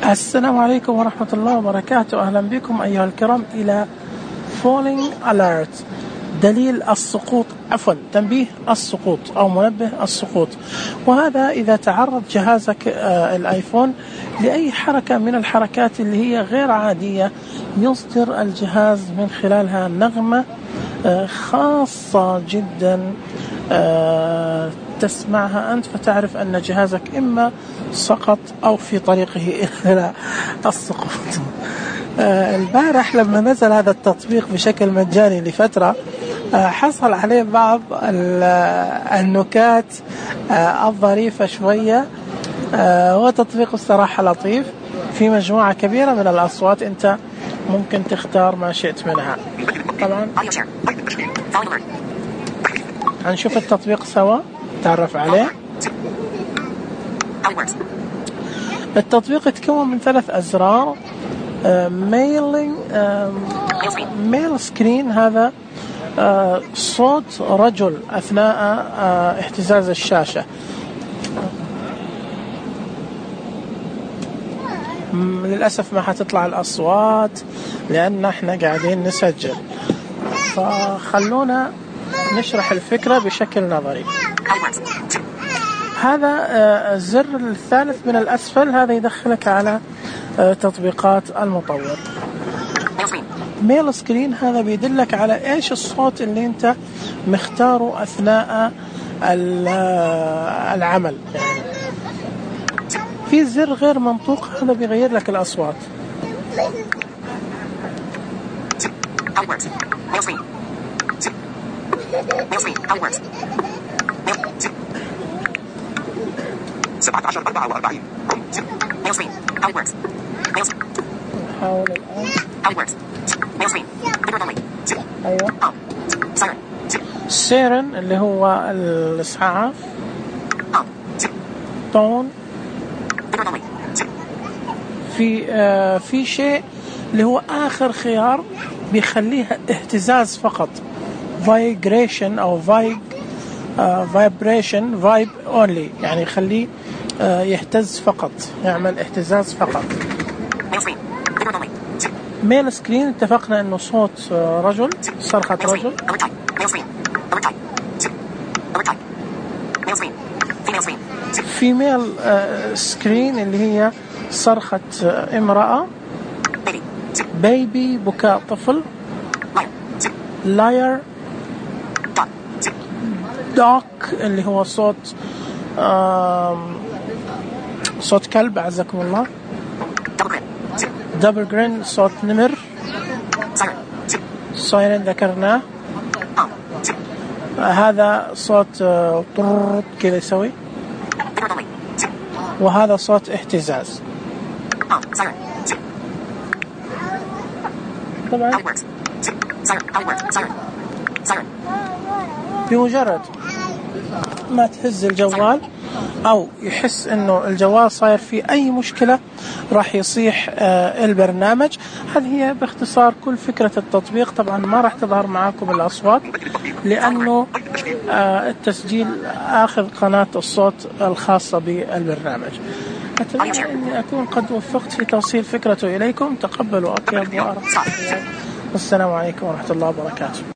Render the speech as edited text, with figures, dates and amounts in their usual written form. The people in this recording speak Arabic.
السلام عليكم ورحمة الله وبركاته. أهلا بكم أيها الكرام إلى Falling Alert، دليل السقوط، عفوا تنبيه السقوط أو منبه السقوط. وهذا إذا تعرض جهازك الآيفون لأي حركة من الحركات اللي هي غير عادية، يصدر الجهاز من خلالها نغمة خاصة جدا تسمعها أنت فتعرف أن جهازك إما سقط أو في طريقه إلى السقوط. البارح لما نزل هذا التطبيق بشكل مجاني لفترة، حصل عليه بعض النكات الظريفة شوية، وتطبيق الصراحة لطيف في مجموعة كبيرة من الأصوات، أنت ممكن تختار ما شئت منها. طبعا هنشوف التطبيق سوا تعرف عليه. التطبيق يتكون من 3 أزرار. ميل سكرين، هذا صوت رجل أثناء اهتزاز الشاشة. للأسف ما حتطلع الأصوات لأن احنا قاعدين نسجل، فخلونا نشرح الفكرة بشكل نظري. هذا الزر الثالث من الأسفل، هذا يدخلك على تطبيقات المطور. ميل سكرين هذا بيدلك على ايش الصوت اللي انت مختاره اثناء العمل. في زر غير منطوق، هذا بيغير لك الاصوات. 17:44 حاول الآن. أيوة. سيرن اللي هو الإسعاف. تون. في شيء اللي هو آخر خيار بيخليها اهتزاز فقط، vibration أو vibration vibe only، يعني يخليه يهتز فقط، يعمل اهتزاز فقط. ميل سكرين اتفقنا انه صوت رجل، صرخة رجل. فيميل سكرين اللي هي صرخة امرأة. بيبي، بكاء طفل. لاير. دوك اللي هو صوت كلب أعزكم الله. دبل جرين صوت نمر. سايرن ذكرناه، هذا صوت طرط كذا يسوي، وهذا صوت اهتزاز. طبعا بمجرد ما تهز الجوال أو يحس إنه الجوال صاير فيه أي مشكلة راح يصيح البرنامج. هذه هي باختصار كل فكرة التطبيق. طبعا ما راح تظهر معاكم الأصوات لأنه التسجيل آخذ قناة الصوت الخاصة بالبرنامج. أتمنى أني أكون قد وفقت في توصيل فكرته إليكم. تقبلوا أطيب وأرق. والسلام عليكم ورحمة الله وبركاته.